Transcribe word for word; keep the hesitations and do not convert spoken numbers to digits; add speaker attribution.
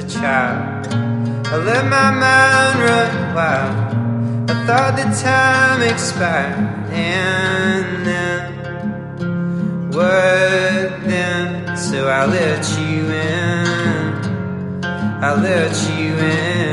Speaker 1: child. I let my mind run wild. I thought the time expired. And then, what then? So I let you in, I let you in.